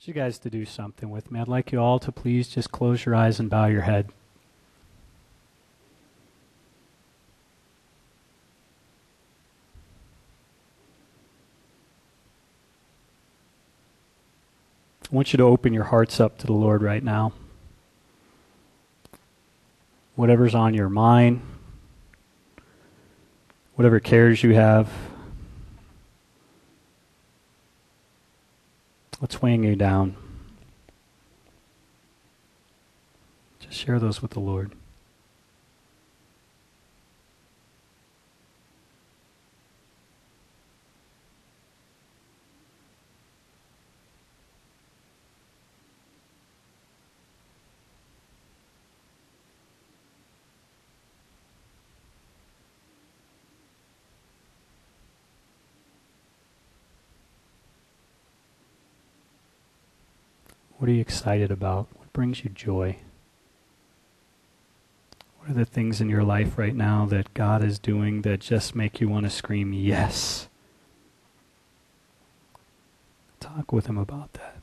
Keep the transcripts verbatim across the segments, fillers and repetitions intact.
you guys to do something with me. I'd like you all to please just close your eyes and bow your head. I want you to open your hearts up to the Lord right now. Whatever's on your mind, whatever cares you have, what's weighing you down, just share those with the Lord. What are you excited about? What brings you joy? What are the things in your life right now that God is doing that just make you want to scream, yes? Talk with Him about that.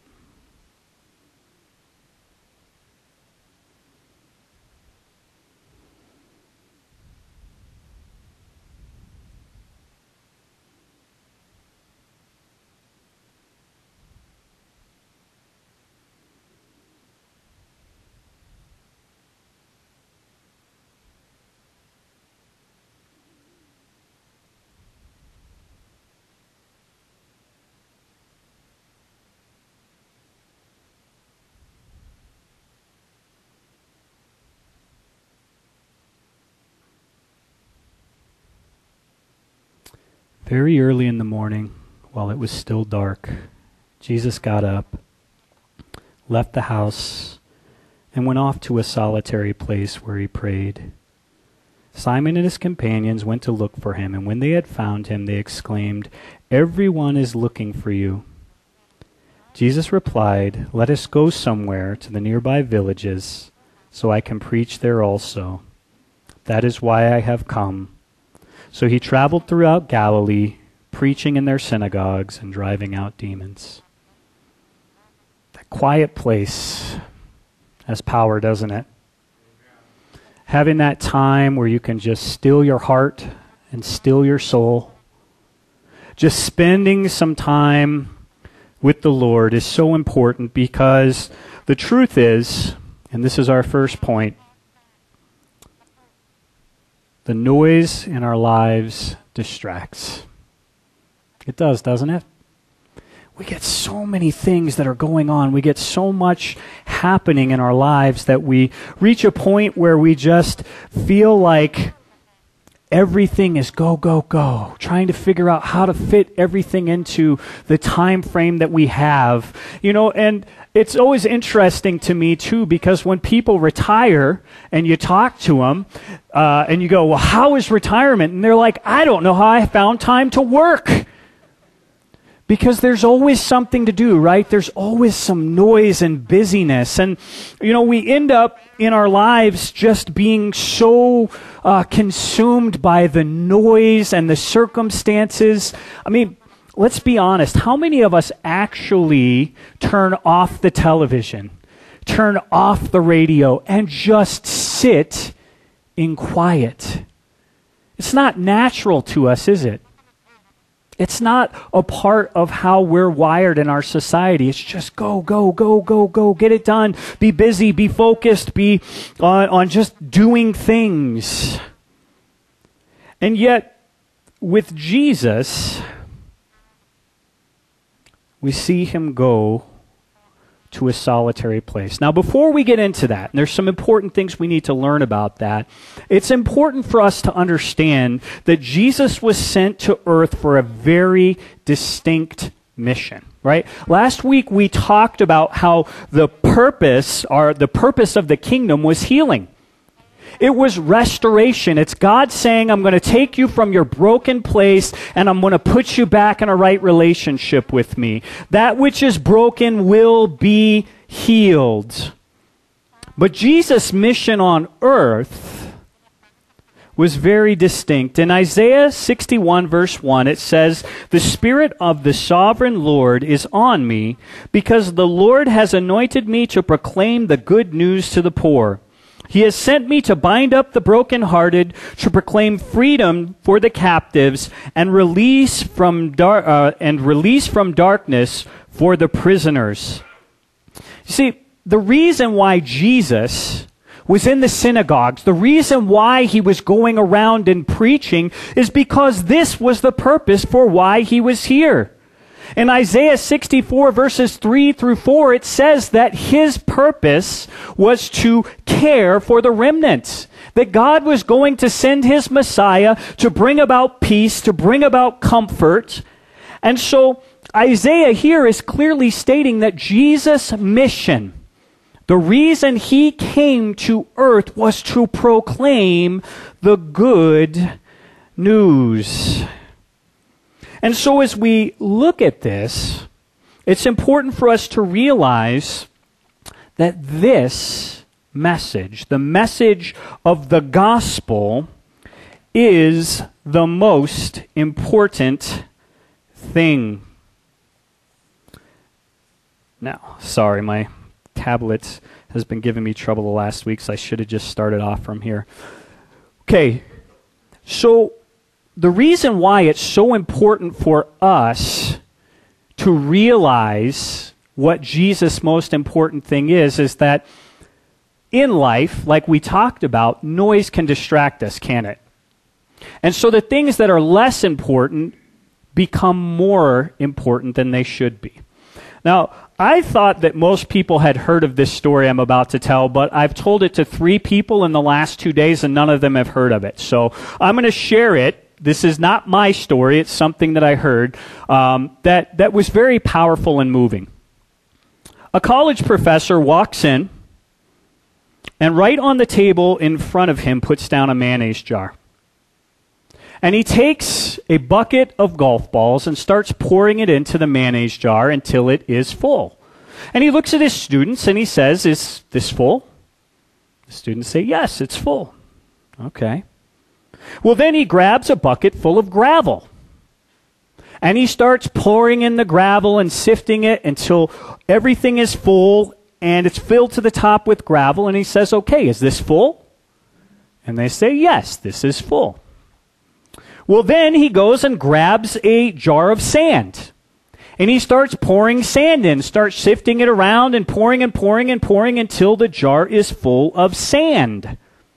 Very early in the morning, while it was still dark, Jesus got up, left the house, and went off to a solitary place where he prayed. Simon and his companions went to look for him, and when they had found him, they exclaimed, "Everyone is looking for you." Jesus replied, "Let us go somewhere to the nearby villages, so I can preach there also. That is why I have come." So he traveled throughout Galilee, preaching in their synagogues and driving out demons. That quiet place has power, doesn't it? Having that time where you can just still your heart and still your soul. Just spending some time with the Lord is so important, because the truth is, and this is our first point, the noise in our lives distracts. It does, doesn't it? We get so many things that are going on. We get so much happening in our lives that we reach a point where we just feel like everything is go, go, go. Trying to figure out how to fit everything into the time frame that we have. You know, and it's always interesting to me, too, because when people retire and you talk to them uh, and you go, well, how is retirement? And they're like, I don't know how I found time to work. Because there's always something to do, right? There's always some noise and busyness. And, you know, we end up in our lives just being so uh, consumed by the noise and the circumstances. I mean, let's be honest. How many of us actually turn off the television, turn off the radio, and just sit in quiet? It's not natural to us, is it? It's not a part of how we're wired in our society. It's just go, go, go, go, go, get it done. Be busy, be focused, be on, on just doing things. And yet, with Jesus, we see him go to a solitary place. Now, before we get into that, and there's some important things we need to learn about that, it's important for us to understand that Jesus was sent to earth for a very distinct mission, right? Last week we talked about how the purpose, or the purpose of the kingdom was healing. It was restoration. It's God saying, I'm going to take you from your broken place and I'm going to put you back in a right relationship with me. That which is broken will be healed. But Jesus' mission on earth was very distinct. In Isaiah sixty-one, verse one, it says, "The Spirit of the Sovereign Lord is on me, because the Lord has anointed me to proclaim the good news to the poor. He has sent me to bind up the brokenhearted, to proclaim freedom for the captives, and release from dar- uh, and release from darkness for the prisoners." You see, the reason why Jesus was in the synagogues, the reason why he was going around and preaching, is because this was the purpose for why he was here. In Isaiah sixty-four, verses three through four, it says that his purpose was to care for the remnant. That God was going to send his Messiah to bring about peace, to bring about comfort. And so Isaiah here is clearly stating that Jesus' mission, the reason he came to earth, was to proclaim the good news. And so as we look at this, it's important for us to realize that this message, the message of the gospel, is the most important thing. Now, sorry, my tablet has been giving me trouble the last week, so I should have just started off from here. Okay, so the reason why it's so important for us to realize what Jesus' most important thing is, is that in life, like we talked about, noise can distract us, can it? And so the things that are less important become more important than they should be. Now, I thought that most people had heard of this story I'm about to tell, but I've told it to three people in the last two days, and none of them have heard of it. So I'm going to share it. This is not my story. It's something that I heard um, that, that was very powerful and moving. A college professor walks in, and right on the table in front of him puts down a mayonnaise jar. And he takes a bucket of golf balls and starts pouring it into the mayonnaise jar until it is full. And he looks at his students and he says, "Is this full?" The students say, "Yes, it's full." Okay. Well, then he grabs a bucket full of gravel. And he starts pouring in the gravel and sifting it until everything is full and it's filled to the top with gravel. And he says, "Okay, is this full?" And they say, "Yes, this is full." Well, then he goes and grabs a jar of sand. And he starts pouring sand in, starts sifting it around and pouring and pouring and pouring until the jar is full of sand.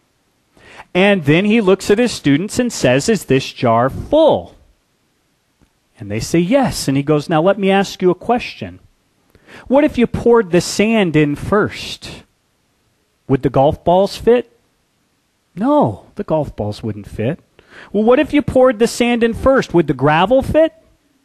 And then he looks at his students and says, "Is this jar full?" And they say, "Yes." And he goes, "Now let me ask you a question. What if you poured the sand in first? Would the golf balls fit?" No, the golf balls wouldn't fit. Well, what if you poured the sand in first? Would the gravel fit?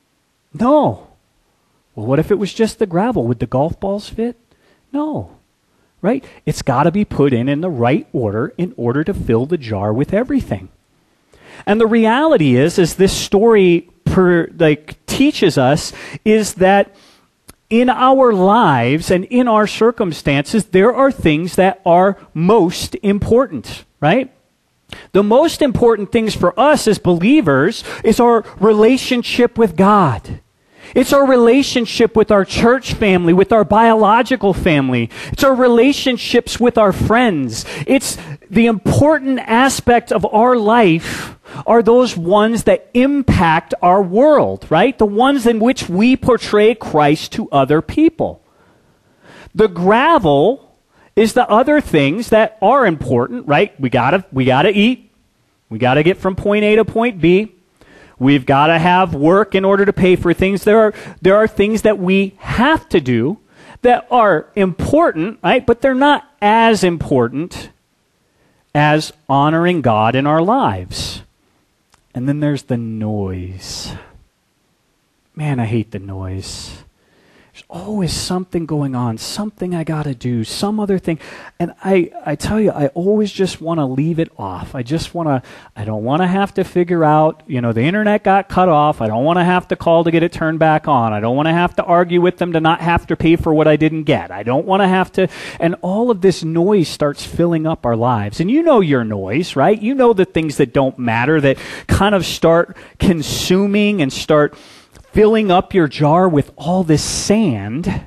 No. Well, what if it was just the gravel? Would the golf balls fit? No. Right? It's got to be put in in the right order in order to fill the jar with everything. And the reality is, is this story per, like teaches us, is that in our lives and in our circumstances, there are things that are most important, right? The most important things for us as believers is our relationship with God. It's our relationship with our church family, with our biological family. It's our relationships with our friends. It's the important aspect of our life are those ones that impact our world, right? The ones in which we portray Christ to other people. The gravel is the other things that are important, right? We gotta, we gotta eat. We gotta get from point A to point B. We've gotta have work in order to pay for things. There are, there are things that we have to do that are important, right? But they're not as important as honoring God in our lives. And then there's the noise. Man, I hate the noise. There's always something going on, something I got to do, some other thing. And I, I tell you, I always just want to leave it off. I just want to, I don't want to have to figure out, you know, the internet got cut off. I don't want to have to call to get it turned back on. I don't want to have to argue with them to not have to pay for what I didn't get. I don't want to have to, and all of this noise starts filling up our lives. And you know your noise, right? You know the things that don't matter that kind of start consuming and start filling up your jar with all this sand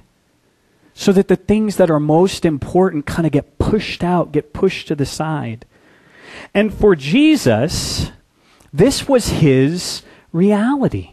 so that the things that are most important kind of get pushed out, get pushed to the side. And for Jesus, this was his reality.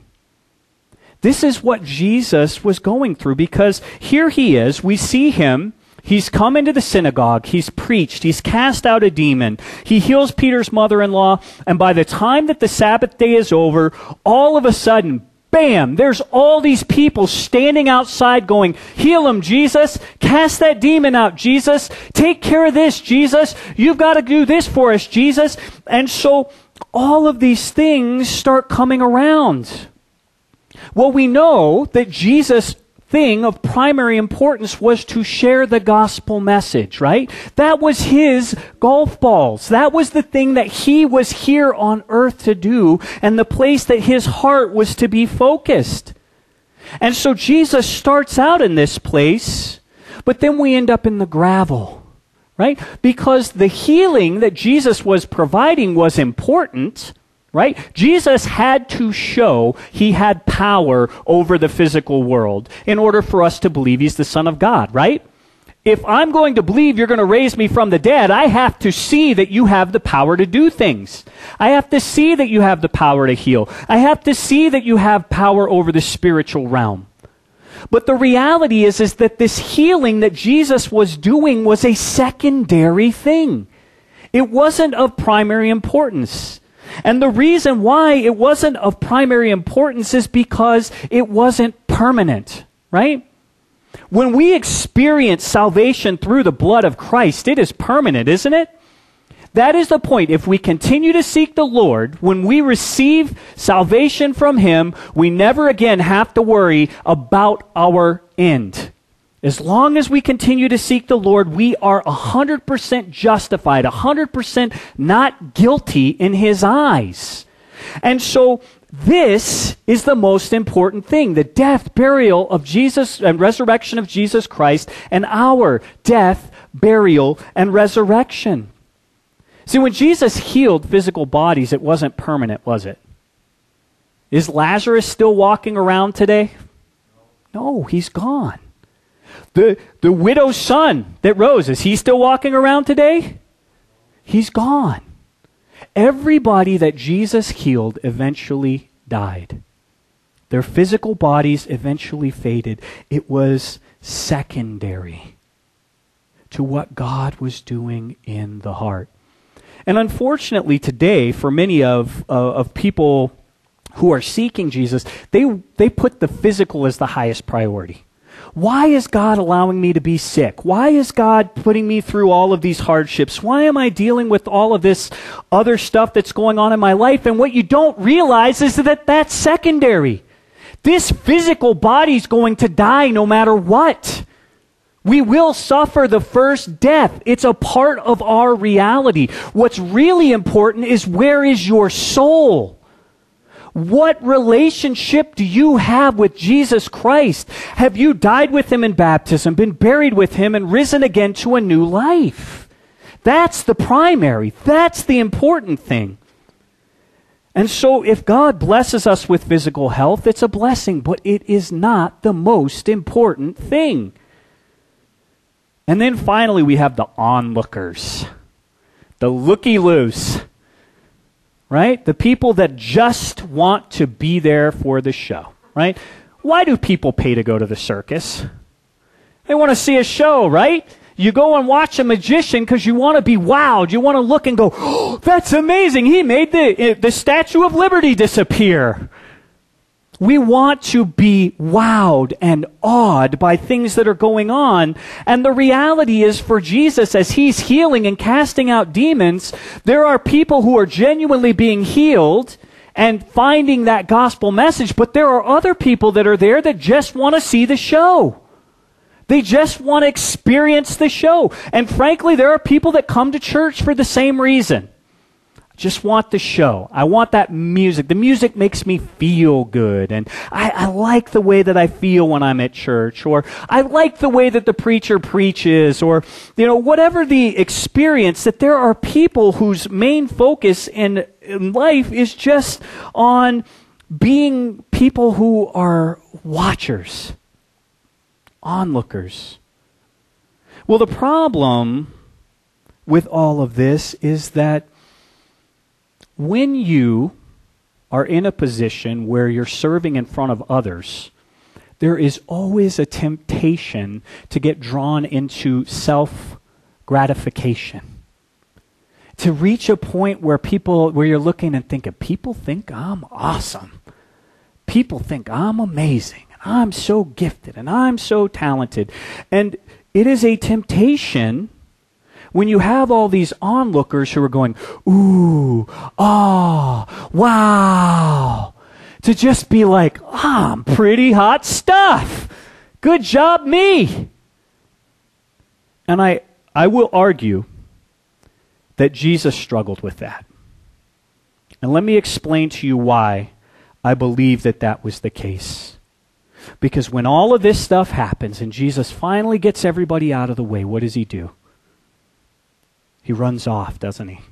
This is what Jesus was going through, because here he is, we see him, he's come into the synagogue, he's preached, he's cast out a demon, he heals Peter's mother-in-law, and by the time that the Sabbath day is over, all of a sudden, bam, there's all these people standing outside going, heal him, Jesus. Cast that demon out, Jesus. Take care of this, Jesus. You've got to do this for us, Jesus. And so all of these things start coming around. Well, we know that Jesus' thing of primary importance was to share the gospel message, right? That was his golf balls. That was the thing that he was here on earth to do, and the place that his heart was to be focused. And so Jesus starts out in this place, but then we end up in the gravel, right? Because the healing that Jesus was providing was important, right? Jesus had to show he had power over the physical world in order for us to believe he's the Son of God, right? If I'm going to believe you're going to raise me from the dead, I have to see that you have the power to do things. I have to see that you have the power to heal. I have to see that you have power over the spiritual realm. But the reality is, is that this healing that Jesus was doing was a secondary thing. It wasn't of primary importance. And the reason why it wasn't of primary importance is because it wasn't permanent, right? When we experience salvation through the blood of Christ, it is permanent, isn't it? That is the point. If we continue to seek the Lord, when we receive salvation from him, we never again have to worry about our end. As long as we continue to seek the Lord, we are one hundred percent justified, one hundred percent not guilty in his eyes. And so this is the most important thing, the death, burial of Jesus and resurrection of Jesus Christ, and our death, burial, and resurrection. See, when Jesus healed physical bodies, it wasn't permanent, was it? Is Lazarus still walking around today? No, he's gone. The, the widow's son that rose, is he still walking around today? He's gone. Everybody that Jesus healed eventually died. Their physical bodies eventually faded. It was secondary to what God was doing in the heart. And unfortunately today, for many of, uh, of people who are seeking Jesus, they, they put the physical as the highest priority. Why is God allowing me to be sick? Why is God putting me through all of these hardships? Why am I dealing with all of this other stuff that's going on in my life? And what you don't realize is that that's secondary. This physical body's going to die no matter what. We will suffer the first death. It's a part of our reality. What's really important is, where is your soul? What relationship do you have with Jesus Christ? Have you died with him in baptism, been buried with him, and risen again to a new life? That's the primary. That's the important thing. And so if God blesses us with physical health, it's a blessing, but it is not the most important thing. And then finally we have the onlookers, the looky-loos. Right? The people that just want to be there for the show, right? Why do people pay to go to the circus? They want to see a show, right? You go and watch a magician because you want to be wowed. You want to look and go, oh, that's amazing. He made the, the Statue of Liberty disappear. We want to be wowed and awed by things that are going on. And the reality is, for Jesus, as he's healing and casting out demons, there are people who are genuinely being healed, and finding that gospel message. But there are other people that are there that just want to see the show. They just want to experience the show. And frankly, there are people that come to church for the same reason. Just want the show. I want that music. The music makes me feel good. And I, I like the way that I feel when I'm at church. Or I like the way that the preacher preaches. Or, you know, whatever the experience, that there are people whose main focus in, in life is just on being people who are watchers, onlookers. Well, the problem with all of this is that when you are in a position where you're serving in front of others, there is always a temptation to get drawn into self-gratification. To reach a point where people, where you're looking and thinking, people think I'm awesome. People think I'm amazing. And I'm so gifted and I'm so talented. And it is a temptation when you have all these onlookers who are going, ooh, ah, wow, to just be like, ah, I'm pretty hot stuff. Good job, me. And I, I will argue that Jesus struggled with that. And let me explain to you why I believe that that was the case. Because when all of this stuff happens and Jesus finally gets everybody out of the way, what does he do? He runs off, doesn't he?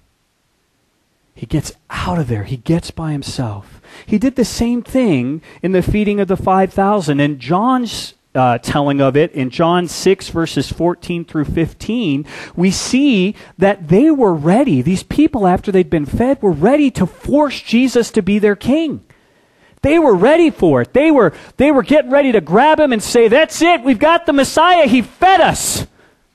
He gets out of there. He gets by himself. He did the same thing in the feeding of the five thousand. And John's uh, telling of it in John six, verses fourteen through fifteen, we see that they were ready. These people, after they'd been fed, were ready to force Jesus to be their king. They were ready for it. They were, they were getting ready to grab him and say, that's it, we've got the Messiah, he fed us.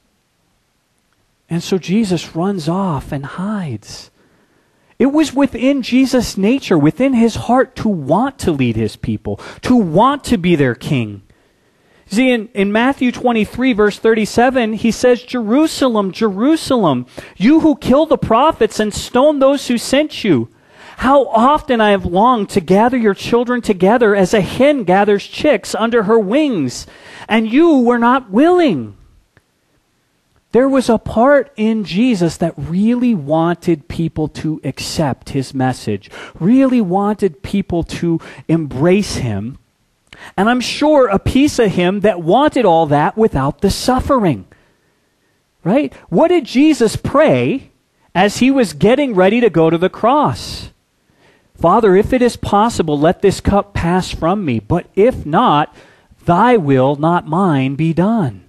And so Jesus runs off and hides. It was within Jesus' nature, within his heart, to want to lead his people, to want to be their king. See, in, in Matthew twenty-three, verse thirty-seven, he says, Jerusalem, Jerusalem, you who kill the prophets and stone those who sent you. How often I have longed to gather your children together as a hen gathers chicks under her wings, and you were not willing. There was a part in Jesus that really wanted people to accept his message, really wanted people to embrace him. And I'm sure a piece of him that wanted all that without the suffering. Right? What did Jesus pray as he was getting ready to go to the cross? Father, if it is possible, let this cup pass from me. But if not, thy will, not mine, be done.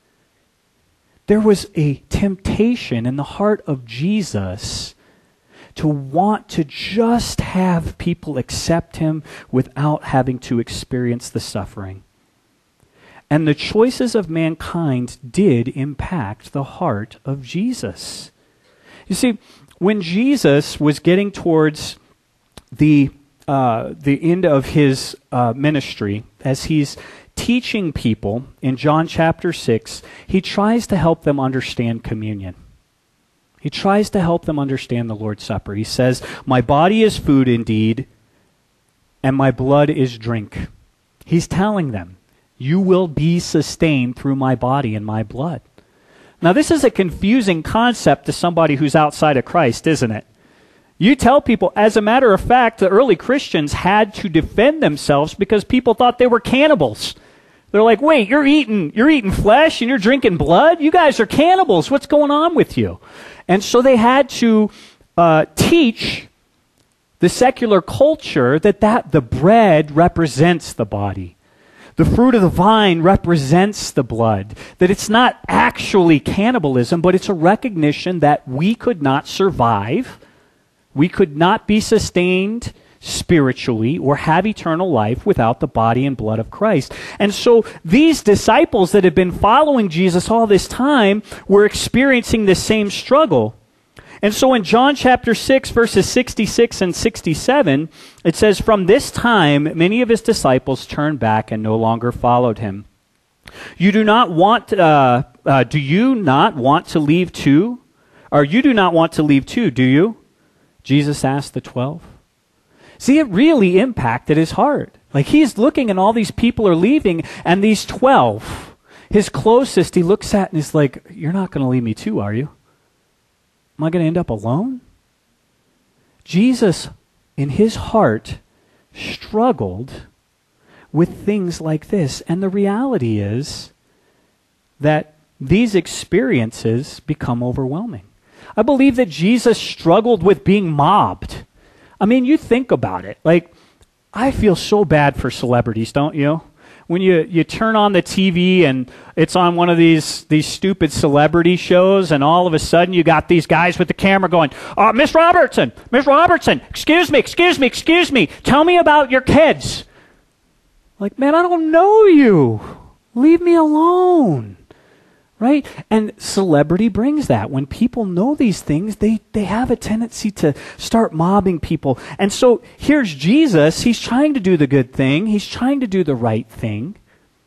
There was a temptation in the heart of Jesus to want to just have people accept him without having to experience the suffering. And the choices of mankind did impact the heart of Jesus. You see, when Jesus was getting towards the uh, the end of his uh, ministry, as he's teaching people in John chapter six, he tries to help them understand communion. He tries to help them understand the Lord's Supper. He says, my body is food indeed, and my blood is drink. He's telling them, you will be sustained through my body and my blood. Now, this is a confusing concept to somebody who's outside of Christ, isn't it? You tell people, as a matter of fact, the early Christians had to defend themselves because people thought they were cannibals. They're like, wait, you're eating, you're eating flesh and you're drinking blood? You guys are cannibals. What's going on with you? And so they had to uh, teach the secular culture that, that the bread represents the body. The fruit of the vine represents the blood. That it's not actually cannibalism, but it's a recognition that we could not survive. We could not be sustained spiritually or have eternal life without the body and blood of Christ. And so these disciples that had been following Jesus all this time were experiencing this same struggle. And so in John chapter six, verses sixty-six and sixty-seven, it says, from this time, many of his disciples turned back and no longer followed him. You do not want, uh, uh, do you not want to leave too? Or you do not want to leave too, do you? Jesus asked the twelve. See, it really impacted his heart. Like, he's looking and all these people are leaving, and these twelve, his closest, he looks at and he's like, you're not going to leave me too, are you? Am I going to end up alone? Jesus, in his heart, struggled with things like this. And the reality is that these experiences become overwhelming. I believe that Jesus struggled with being mobbed. I mean, you think about it. Like, I feel so bad for celebrities, don't you? When you, you turn on the T V and it's on one of these these stupid celebrity shows, and all of a sudden you got these guys with the camera going, uh, Miss Robertson, Miss Robertson, excuse me, excuse me, excuse me, tell me about your kids. Like, man, I don't know you. Leave me alone. Right? And celebrity brings that. When people know these things, they, they have a tendency to start mobbing people. And so here's Jesus. He's trying to do the good thing. He's trying to do the right thing.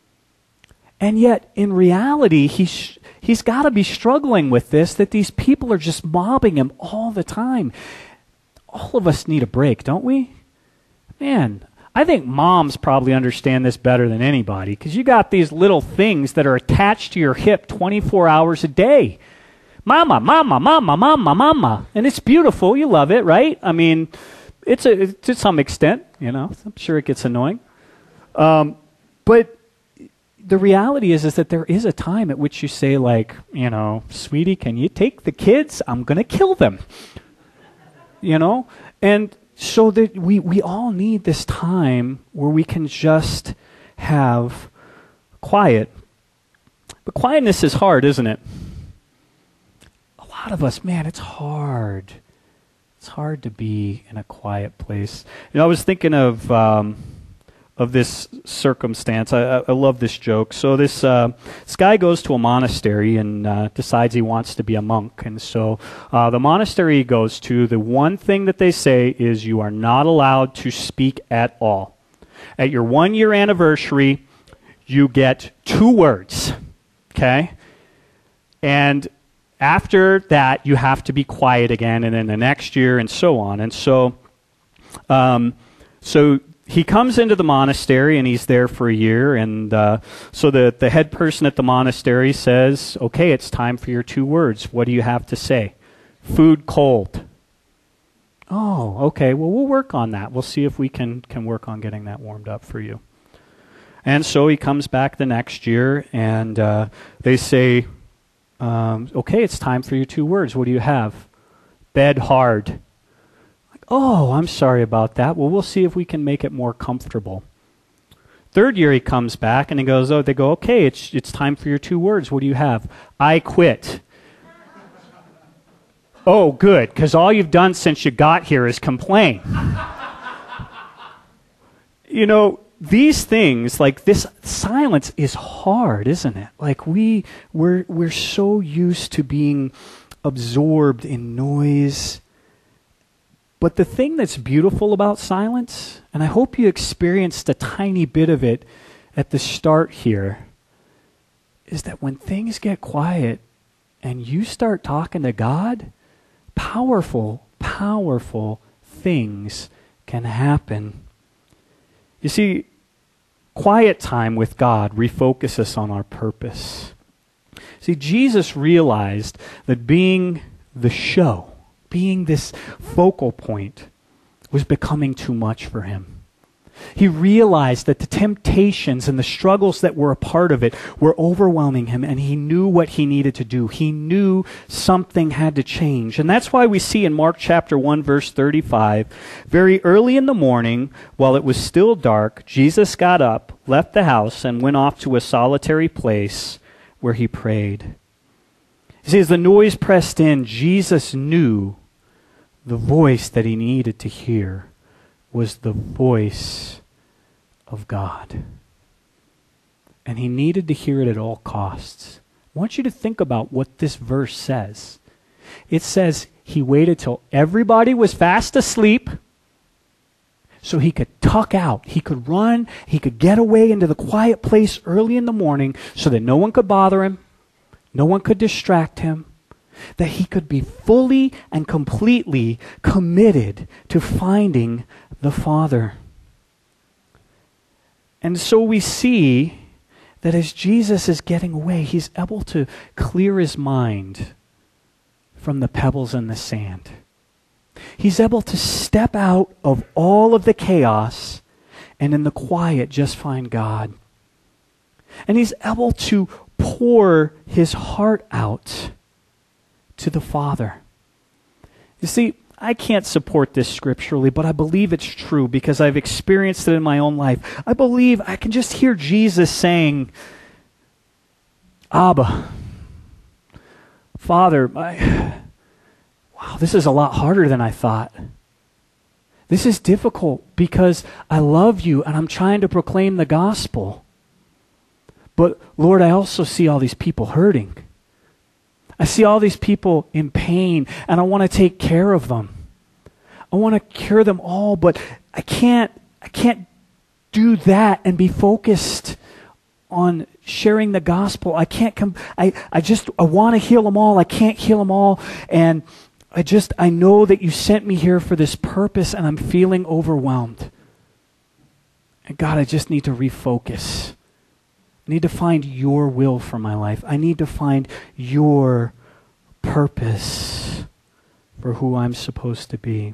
And yet, in reality, he's, he's got to be struggling with this, that these people are just mobbing him all the time. All of us need a break, don't we? Man, I think moms probably understand this better than anybody, because you got these little things that are attached to your hip twenty-four hours a day. Mama, mama, mama, mama, mama. And it's beautiful. You love it, right? I mean, it's a, to some extent, you know. I'm sure it gets annoying. Um, but the reality is, is that there is a time at which you say, like, you know, sweetie, can you take the kids? I'm going to kill them. You know? And so that we, we all need this time where we can just have quiet. But quietness is hard, isn't it? A lot of us, man, it's hard. It's hard to be in a quiet place. You know, I was thinking of um, of this circumstance. I, I love this joke. So this uh, this guy goes to a monastery and uh, decides he wants to be a monk. And so uh, the monastery he goes to, the one thing that they say is you are not allowed to speak at all. At your one-year anniversary, you get two words, okay? And after that, you have to be quiet again, and then the next year, and so on. And so, um, so he comes into the monastery, and he's there for a year, and uh, so the, the head person at the monastery says, okay, it's time for your two words. What do you have to say? Food cold. Oh, okay, well, we'll work on that. We'll see if we can, can work on getting that warmed up for you. And so he comes back the next year, and uh, they say, um, okay, it's time for your two words. What do you have? Bed hard. Oh, I'm sorry about that. Well, we'll see if we can make it more comfortable. Third year he comes back and he goes, oh, they go, okay, it's it's time for your two words. What do you have? I quit. Oh, good, because all you've done since you got here is complain. You know, these things, like this silence is hard, isn't it? Like we, we're, we're so used to being absorbed in noise. But the thing that's beautiful about silence, and I hope you experienced a tiny bit of it at the start here, is that when things get quiet and you start talking to God, powerful, powerful things can happen. You see, quiet time with God refocuses us on our purpose. See, Jesus realized that being the show, being this focal point, was becoming too much for him. He realized that the temptations and the struggles that were a part of it were overwhelming him, and he knew what he needed to do. He knew something had to change. And that's why we see in Mark chapter one, verse thirty-five, very early in the morning, while it was still dark, Jesus got up, left the house, and went off to a solitary place where he prayed. You see, as the noise pressed in, Jesus knew the voice that he needed to hear was the voice of God. And he needed to hear it at all costs. I want you to think about what this verse says. It says he waited till everybody was fast asleep so he could tuck out. He could run. He could get away into the quiet place early in the morning so that no one could bother him. No one could distract him. that he could be fully and completely committed to finding the Father. And so we see that as Jesus is getting away, he's able to clear his mind from the pebbles and the sand. He's able to step out of all of the chaos and in the quiet just find God. And he's able to pour his heart out to the Father. You see, I can't support this scripturally, but I believe it's true because I've experienced it in my own life. I believe I can just hear Jesus saying, Abba, Father, I, wow, this is a lot harder than I thought. This is difficult because I love you and I'm trying to proclaim the gospel. But Lord, I also see all these people hurting. I see all these people in pain, and I want to take care of them. I want to cure them all, but I can't, I can't do that and be focused on sharing the gospel. I can't come, I, I just, I want to heal them all. I can't heal them all. And I just, I know that you sent me here for this purpose, and I'm feeling overwhelmed. And God, I just need to refocus. I need to find your will for my life. I need to find your purpose for who I'm supposed to be.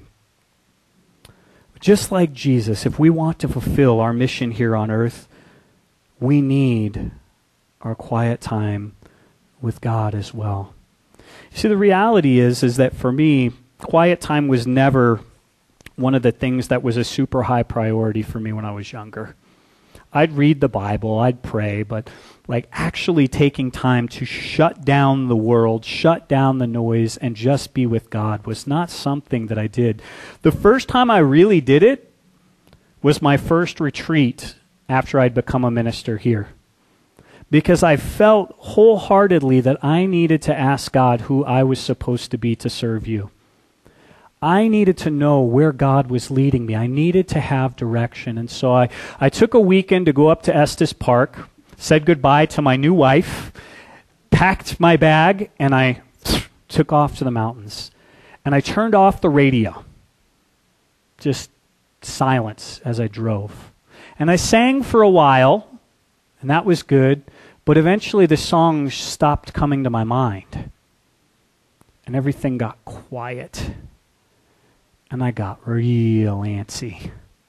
Just like Jesus, if we want to fulfill our mission here on earth, we need our quiet time with God as well. You see, the reality is, is that for me, quiet time was never one of the things that was a super high priority for me when I was younger. I'd read the Bible, I'd pray, but like actually taking time to shut down the world, shut down the noise, and just be with God was not something that I did. The first time I really did it was my first retreat after I'd become a minister here. Because I felt wholeheartedly that I needed to ask God who I was supposed to be to serve you. I needed to know where God was leading me. I needed to have direction. And so I, I took a weekend to go up to Estes Park, said goodbye to my new wife, packed my bag, and I took off to the mountains. And I turned off the radio. Just silence as I drove. And I sang for a while, and that was good, but eventually the songs stopped coming to my mind. And everything got quiet. And I got real antsy.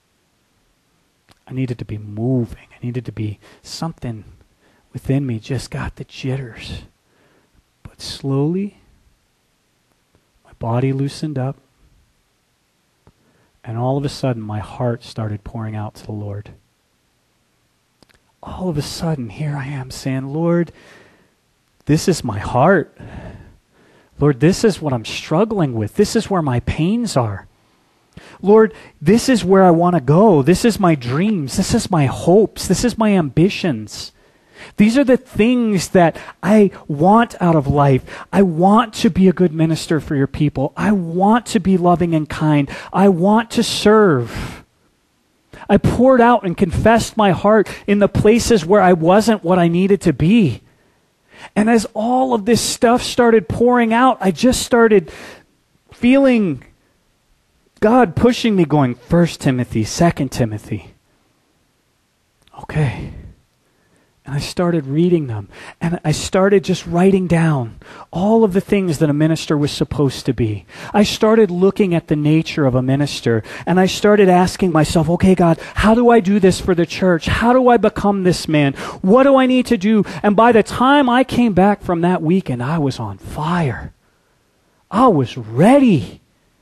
I needed to be moving. I needed to be something within me just got the jitters. But slowly, my body loosened up. And all of a sudden, my heart started pouring out to the Lord. All of a sudden, here I am saying, Lord, this is my heart. Lord, this is what I'm struggling with. This is where my pains are. Lord, this is where I want to go. This is my dreams. This is my hopes. This is my ambitions. These are the things that I want out of life. I want to be a good minister for your people. I want to be loving and kind. I want to serve. I poured out and confessed my heart in the places where I wasn't what I needed to be. And as all of this stuff started pouring out, I just started feeling God pushing me, going, First Timothy, Second Timothy. Okay. And I started reading them. And I started just writing down all of the things that a minister was supposed to be. I started looking at the nature of a minister. And I started asking myself, okay, God, how do I do this for the church? How do I become this man? What do I need to do? And by the time I came back from that weekend, I was on fire. I was ready.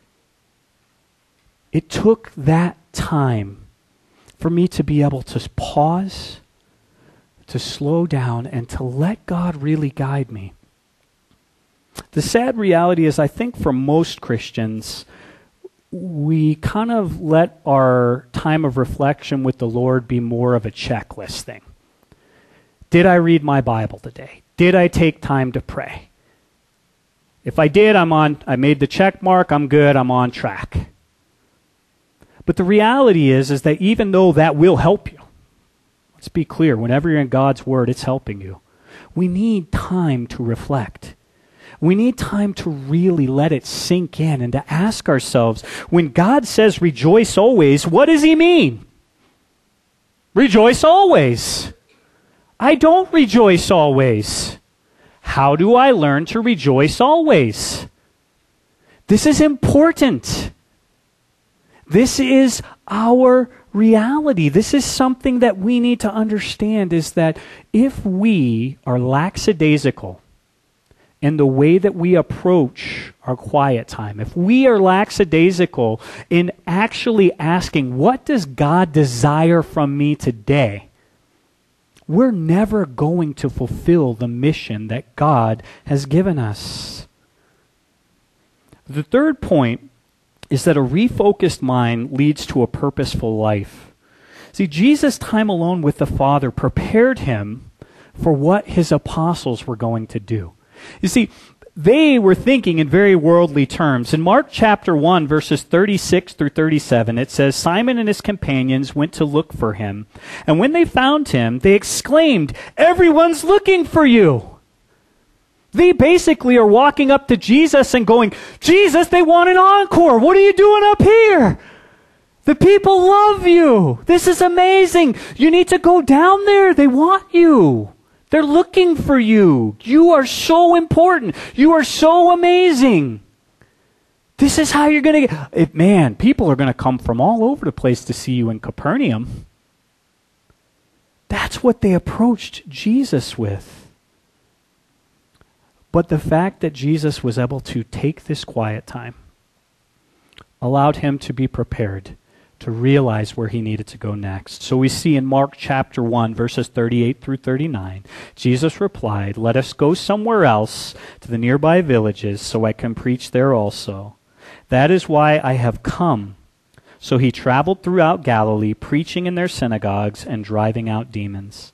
It took that time for me to be able to pause, to slow down, and to let God really guide me. The sad reality is, I think for most Christians, we kind of let our time of reflection with the Lord be more of a checklist thing. Did I read my Bible today? Did I take time to pray? If I did, I'm on, I made the check mark, I'm good, I'm on track. But the reality is, is that even though that will help you, let's be clear, whenever you're in God's Word, it's helping you. We need time to reflect. We need time to really let it sink in and to ask ourselves, when God says rejoice always, what does he mean? Rejoice always. I don't rejoice always. How do I learn to rejoice always? This is important. This is our reality. This is something that we need to understand, is that if we are lackadaisical in the way that we approach our quiet time, if we are lackadaisical in actually asking, what does God desire from me today? We're never going to fulfill the mission that God has given us. The third point is that a refocused mind leads to a purposeful life. See, Jesus' time alone with the Father prepared him for what his apostles were going to do. You see, they were thinking in very worldly terms. In Mark chapter one, verses thirty-six through thirty-seven, it says, Simon and his companions went to look for him. And when they found him, they exclaimed, "Everyone's looking for you." They basically are walking up to Jesus and going, "Jesus, they want an encore. What are you doing up here? The people love you. This is amazing. You need to go down there. They want you. They're looking for you. You are so important. You are so amazing. This is how you're going to get..." Man, people are going to come from all over the place to see you in Capernaum. That's what they approached Jesus with. But the fact that Jesus was able to take this quiet time allowed him to be prepared to realize where he needed to go next. So we see in Mark chapter one, verses thirty-eight through thirty-nine, Jesus replied, "Let us go somewhere else to the nearby villages so I can preach there also. That is why I have come." So he traveled throughout Galilee, preaching in their synagogues and driving out demons.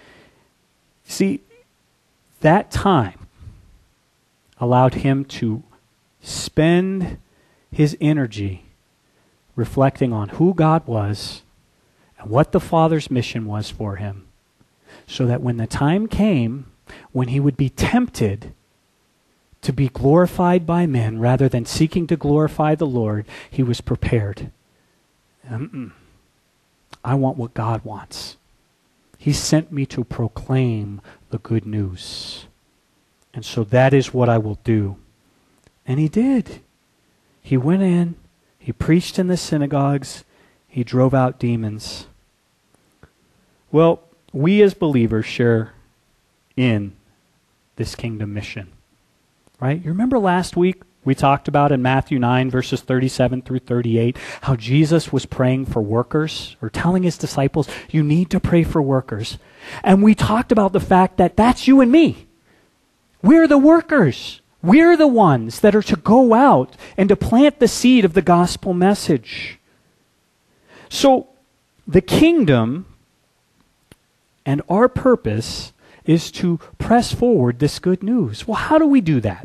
See, that time allowed him to spend his energy reflecting on who God was and what the Father's mission was for him, so that when the time came when he would be tempted to be glorified by men rather than seeking to glorify the Lord, he was prepared. Mm-mm. I want what God wants. He sent me to proclaim the good news. And so that is what I will do. And he did. He went in, he preached in the synagogues, he drove out demons. Well, we as believers share in this kingdom mission, right? You remember last week we talked about in Matthew nine, verses thirty-seven through thirty-eight, how Jesus was praying for workers, or telling his disciples, you need to pray for workers. And we talked about the fact that that's you and me. We're the workers. We're the ones that are to go out and to plant the seed of the gospel message. So the kingdom and our purpose is to press forward this good news. Well, how do we do that?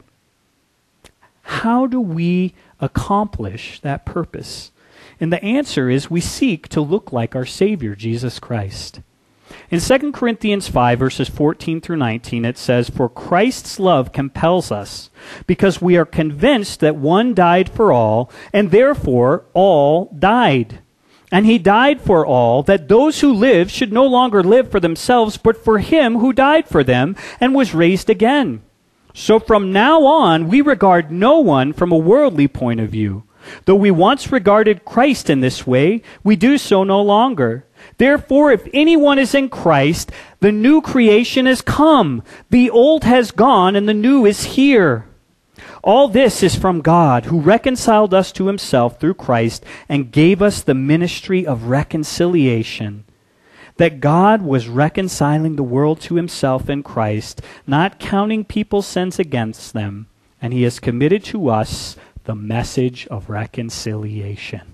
How do we accomplish that purpose? And the answer is we seek to look like our Savior, Jesus Christ. In Second Corinthians five, verses fourteen through nineteen, it says, "For Christ's love compels us, because we are convinced that one died for all, and therefore all died. And he died for all, that those who live should no longer live for themselves, but for him who died for them and was raised again. So from now on, we regard no one from a worldly point of view. Though we once regarded Christ in this way, we do so no longer. Therefore, if anyone is in Christ, the new creation has come. The old has gone, and the new is here. All this is from God, who reconciled us to himself through Christ and gave us the ministry of reconciliation. That God was reconciling the world to himself in Christ, not counting people's sins against them, and he has committed to us the message of reconciliation."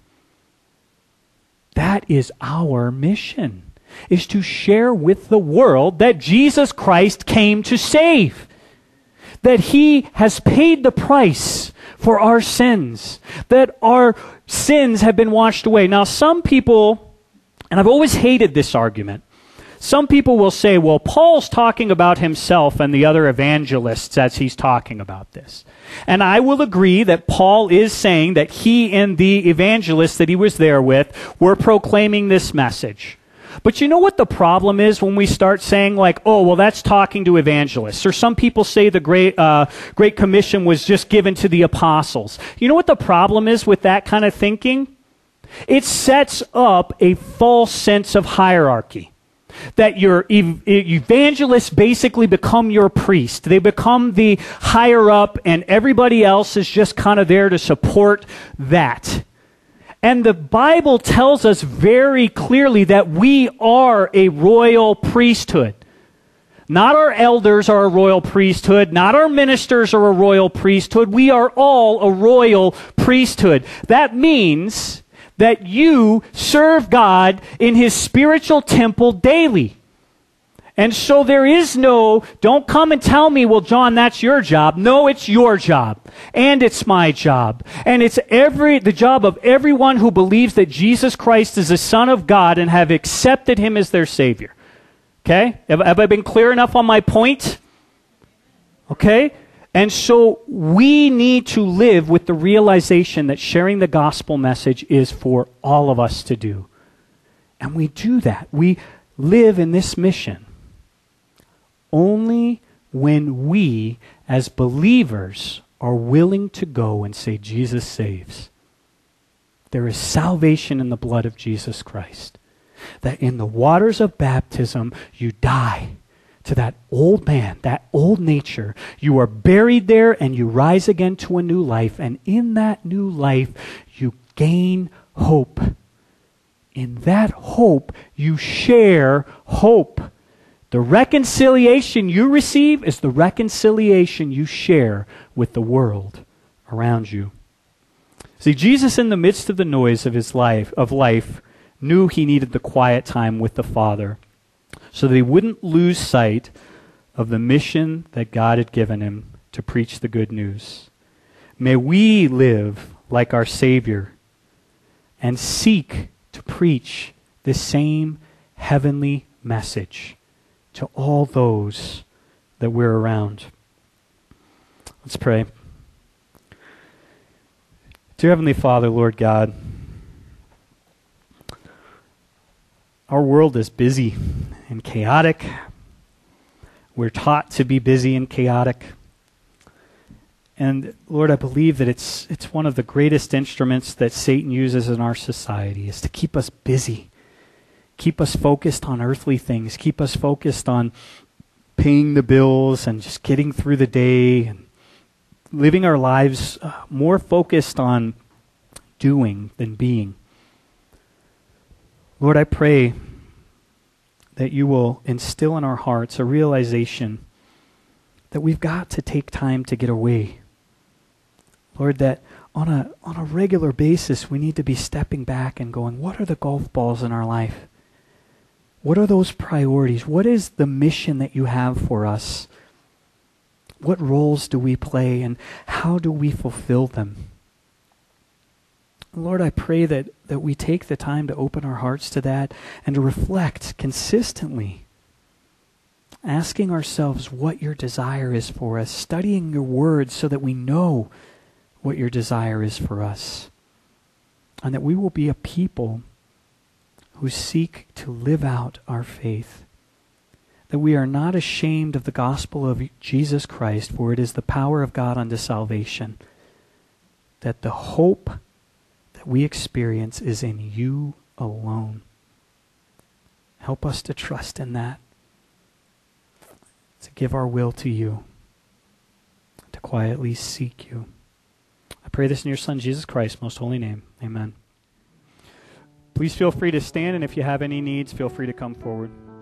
That is our mission, is to share with the world that Jesus Christ came to save. That he has paid the price for our sins. That our sins have been washed away. Now some people, and I've always hated this argument, Some people will say, well, Paul's talking about himself and the other evangelists as he's talking about this. And I will agree that Paul is saying that he and the evangelists that he was there with were proclaiming this message. But you know what the problem is when we start saying like, oh, well, that's talking to evangelists. Or some people say the Great, uh, Great Commission was just given to the apostles. You know what the problem is with that kind of thinking? It sets up a false sense of hierarchy. That your ev- evangelists basically become your priest. They become the higher up, and everybody else is just kind of there to support that. And the Bible tells us very clearly that we are a royal priesthood. Not our elders are a royal priesthood. Not our ministers are a royal priesthood. We are all a royal priesthood. That means that you serve God in His spiritual temple daily. And so there is no, don't come and tell me, well, John, that's your job. No, it's your job. And it's my job. And it's every the job of everyone who believes that Jesus Christ is the Son of God and have accepted Him as their Savior. Okay? Have, have I been clear enough on my point? Okay? And so we need to live with the realization that sharing the gospel message is for all of us to do. And we do that. We live in this mission only when we, as believers, are willing to go and say, Jesus saves. There is salvation in the blood of Jesus Christ. That in the waters of baptism, you die to that old man, that old nature. You are buried there and you rise again to a new life. And in that new life, you gain hope. In that hope, you share hope. The reconciliation you receive is the reconciliation you share with the world around you. See, Jesus, in the midst of the noise of his life, of life, knew he needed the quiet time with the Father, so that he wouldn't lose sight of the mission that God had given him to preach the good news. May we live like our Savior and seek to preach the same heavenly message to all those that we're around. Let's pray. Dear Heavenly Father, Lord God, our world is busy and chaotic. We're taught to be busy and chaotic. And Lord, I believe that it's it's one of the greatest instruments that Satan uses in our society is to keep us busy. Keep us focused on earthly things. Keep us focused on paying the bills and just getting through the day and living our lives uh, more focused on doing than being. Lord, I pray that you will instill in our hearts a realization that we've got to take time to get away. Lord, that on a on a regular basis we need to be stepping back and going, what are the golf balls in our life? What are those priorities? What is the mission that you have for us? What roles do we play and how do we fulfill them? Lord, I pray that, that we take the time to open our hearts to that and to reflect consistently, asking ourselves what your desire is for us, studying your words so that we know what your desire is for us, and that we will be a people who seek to live out our faith, that we are not ashamed of the gospel of Jesus Christ, for it is the power of God unto salvation, that the hope that we experience is in you alone. Help us to trust in that, to give our will to you, to quietly seek you. I pray this in your Son, Jesus Christ's most holy name. Amen. Please feel free to stand, and if you have any needs, feel free to come forward.